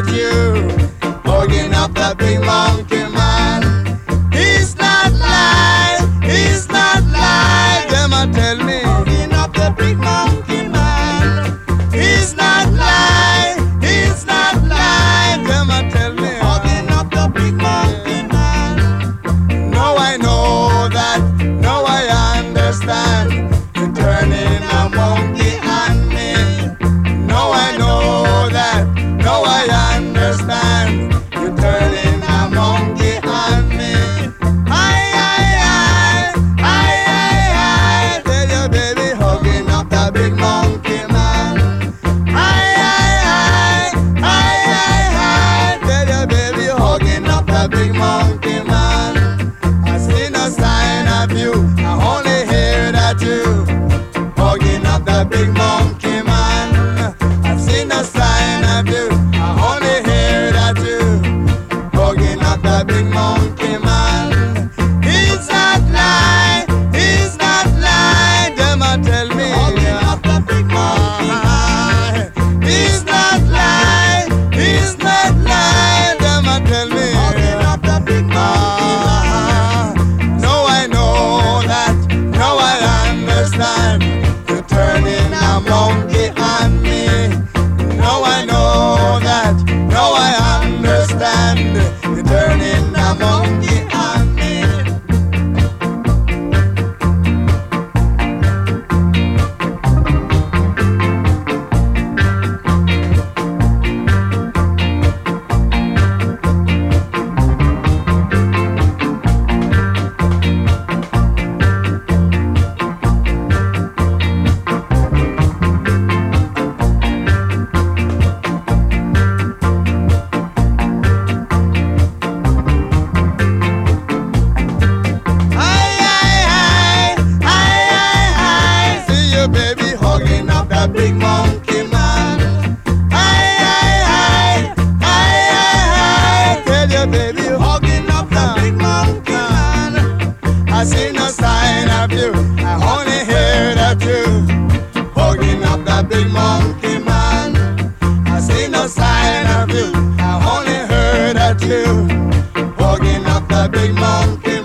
at you, hugging up the big monkey man. He's not live, he's not live. Them a tell me, hugging up the big monkey man. He's not live, he's not live. Them a tell me, hugging up the big monkey man. Now I know that, now I understand. You're turning a monkey on me. Now I know that, now I understand. You're turning a monkey on me. I tell your baby, hugging up the big monkey man. I tell your baby, hugging up the big monkey man. I see no sign of you, I only hear that you hugging up the big monkey man. I've seen no sign of you, I only hear that you hugging up the big monkey man. He's not lying, he's not lying. Them a tell me hugging up the big monkey man. He's not lying, he's not lying. Them a tell me hugging up the big monkey man. Now I know that, now I understand. You're turning a monkey on me. Now I know that, now I understand. You're turning a monkey on me. See you, baby, hugging up that big monkey man. Tell your baby, hugging up that big monkey man. I see no sign of you, I only hear that you hugging up that big monkey man. I see no sign of you, I only heard that you hugging up that big monkey